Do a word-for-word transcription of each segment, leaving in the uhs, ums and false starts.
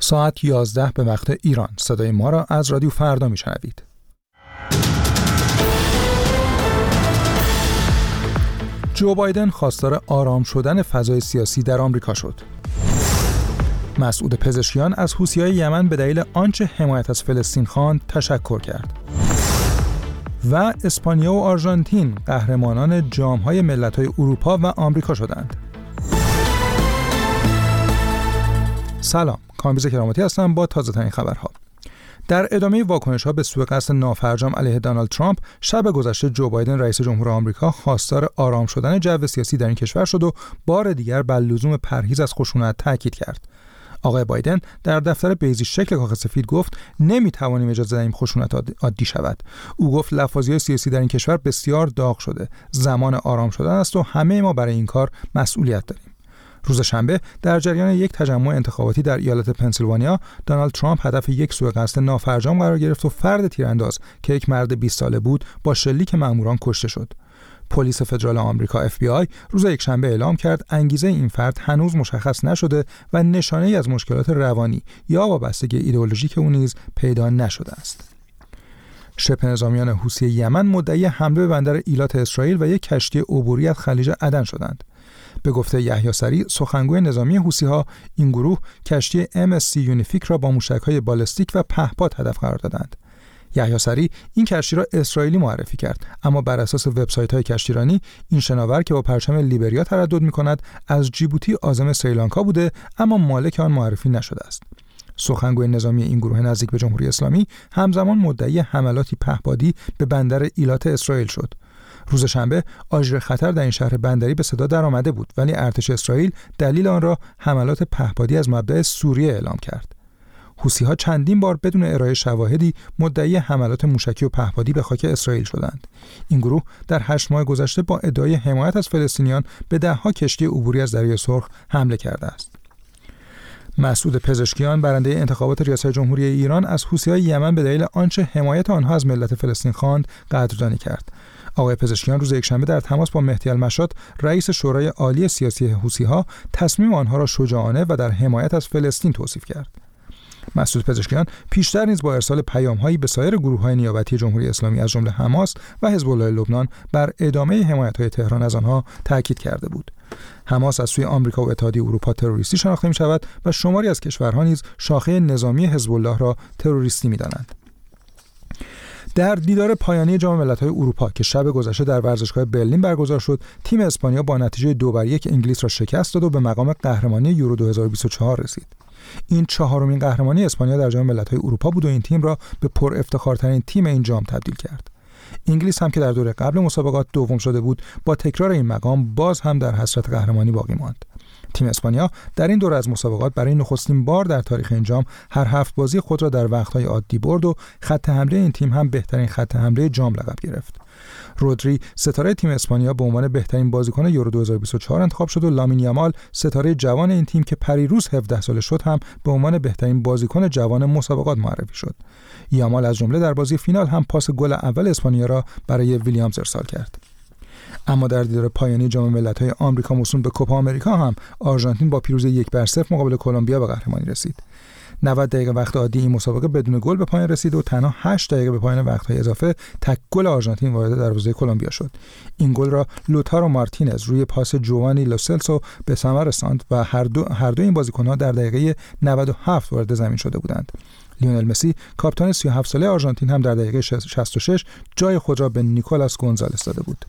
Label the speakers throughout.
Speaker 1: ساعت یازده به وقت ایران. صدای ما را از رادیو فردا میشنوید. جو بایدن خواستار آرام شدن فضای سیاسی در آمریکا شد. مسعود پزشکیان از حوثی‌های یمن به دلیل آنچه حمایت از فلسطین خواند تشکر کرد. و اسپانیا و آرژانتین قهرمانان جام‌های ملت‌های اروپا و آمریکا شدند. سلام، کامبیز کرامتی هستم با تازه‌ترین خبرها. در ادامه واکنش‌ها به سوء قصد نافرجام علیه دونالد ترامپ، شب گذشته جو بایدن رئیس جمهور آمریکا خواستار آرام شدن جو سیاسی در این کشور شد و بار دیگر بر لزوم پرهیز از خشونت تاکید کرد. آقای بایدن در دفتر بیضی شکل کاخ سفید گفت نمی‌توانیم اجازه دهیم خشونت عادی شود. او گفت لفاظی‌های سیاسی در این کشور بسیار داغ شده. زمان آرام شدن است و همه ما برای این کار مسئولیت داریم. روز شنبه در جریان یک تجمع انتخاباتی در ایالت پنسیلوانیا، دونالد ترامپ هدف یک سوء قصد نافرجام قرار گرفت و فرد تیرانداز که یک مرد بیست ساله بود با شلیک مأموران کشته شد. پلیس فدرال آمریکا اف بی آی روز یکشنبه اعلام کرد انگیزه این فرد هنوز مشخص نشده و نشانه‌ای از مشکلات روانی یا وابستگی ایدئولوژیک او نیز پیدا نشده است. شبه نظامیان حوثی یمن مدعی حمله به بندر ایلات اسرائیل و یک کشتی عبوری از خلیج عدن شدند. به گفته یحیی سری، سخنگوی نظامی حوثی‌ها، این گروه کشتی ام اس سی یونیفیک را با موشک‌های بالستیک و پهپاد هدف قرار دادند. یحیی سری این کشتی را اسرائیلی معرفی کرد، اما بر اساس وبسایت‌های کشتیرانی این شناور که با پرچم لیبریا تردد می‌کند از جیبوتی عازم سریلانکا بوده، اما مالک آن معرفی نشده است. سخنگوی نظامی این گروه نزدیک به جمهوری اسلامی همزمان مدعی حملاتی پهپادی به بندر ایلات اسرائیل شد. روز شنبه آژیر خطر در این شهر بندری به صدا درآمده بود، ولی ارتش اسرائیل دلیل آن را حملات پهپادی از مبدأ سوریه اعلام کرد. حوثی‌ها چندین بار بدون ارائه شواهدی مدعی حملات موشکی و پهپادی به خاک اسرائیل شدند. این گروه در هشت ماه گذشته با ادعای حمایت از فلسطینیان به ده‌ها کشتی عبوری از دریای سرخ حمله کرده است. مسعود پزشکیان برنده انتخابات ریاست جمهوری ایران از حوثی‌های یمن به دلیل آنچه حمایت آنها از ملت فلسطین خواند قدردانی کرد. آقای پزشکیان روز یکشنبه در تماس با مهدی المشاط رئیس شورای عالی سیاسی حوثی‌ها تصمیم آنها را شجاعانه و در حمایت از فلسطین توصیف کرد. مسعود پزشکیان پیشتر نیز با ارسال پیام‌هایی به سایر گروه‌های نیابتی جمهوری اسلامی از جمله حماس و حزب الله لبنان بر ادامه حمایت‌های تهران از آنها تاکید کرده بود. حماس از سوی آمریکا و اتحادیه اروپا تروریستی شناخته می‌شود و شماری از کشورها نیز شاخه نظامی حزب الله را تروریستی می‌دانند. در دیدار پایانی جام ملت‌های اروپا که شب گذشته در ورزشگاه برلین برگزار شد، تیم اسپانیا با نتیجه دو بر یک انگلیس را شکست داد و به مقام قهرمانی یورو دو هزار و بیست و چهار رسید. این چهارمین قهرمانی اسپانیا در جام ملت‌های اروپا بود و این تیم را به پر افتخارترین تیم این جام تبدیل کرد. انگلیس هم که در دوره قبل مسابقات دوم شده بود، با تکرار این مقام باز هم در حسرت قهرمانی باقی ماند. تیم اسپانیا در این دوره از مسابقات برای نخستین بار در تاریخ این جام هر هفت بازی خود را در وقت‌های عادی برد و خط حمله این تیم هم بهترین خط حمله جام لقب گرفت. رودری ستاره تیم اسپانیا به عنوان بهترین بازیکن یورو دو هزار و بیست و چهار انتخاب شد و لامین یامال ستاره جوان این تیم که پریروز هفده ساله شد هم به عنوان بهترین بازیکن جوان مسابقات معرفی شد. یامال از جمله در بازی فینال هم پاس گل اول اسپانیا را برای ویلیامز ارسال کرد. اما در دیدار پایانی جام ملت‌های آمریکا موسوم به کوپا آمریکا هم آرژانتین با پیروزی یک بر صفر مقابل کلمبیا به قهرمانی رسید. نود دقیقه وقت عادی این مسابقه بدون گل به پایان رسید و تنها هشت دقیقه به پایان وقت‌های اضافه تک گل آرژانتین وارد دروازه کلمبیا شد. این گل را لوتارو مارتینز روی پاس جوانی لوسلسو به ثمر رساند و هر دو هر دو این بازیکن‌ها در دقیقه نود و هفت وارد زمین شده بودند. لیونل مسی کاپیتان سی و هفت ساله آرژانتین هم در دقیقه شصت و شش جای خود را به نیکولاس گونزالس داده بود.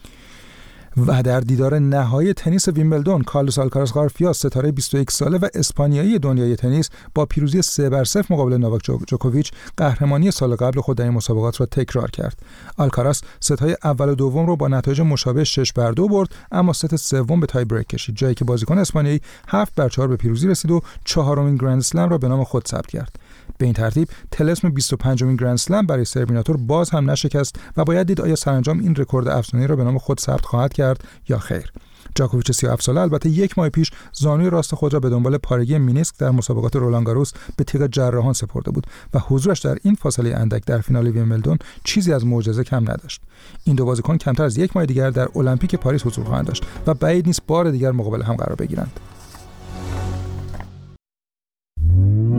Speaker 1: و در دیدار نهایی تنیس ویمبلدون، کارلوس آلکاراز قارفیا ستاره بیست و یک ساله و اسپانیایی دنیای تنیس با پیروزی سه بر صفر مقابل نوواک جوکوویچ قهرمانی سال قبل خود در این مسابقات را تکرار کرد. آلکاراز ست‌های اول و دوم را با نتایج مشابه شش بر دو برد، اما ست سوم به تای بریک کشید، جایی که بازیکن اسپانیایی هفت بر چهار به پیروزی رسید و چهارمین گرند اسلم را به نام خود ثبت کرد. به این ترتیب طلسم بیست و پنجمین گرند اسلم برای سربیناتور باز هم نشکست و باید دید آیا سرانجام این رکورد افسانه‌ای را به نام خود ثبت خواهد کرد یا خیر. جاکوویچ سی و هفت ساله البته یک ماه پیش زانوی راست خود را به دنبال پارگی مینیسک در مسابقات رولان گاروس به تیغ جراحان سپرده بود و حضورش در این فاصله اندک در فینال ویمبلدون چیزی از معجزه کم نداشت. این دو بازیکن کمتر از یک ماه دیگر در المپیک پاریس حضور خواهند داشت و بعید نیست بار دیگر مقابل هم قرار بگیرند.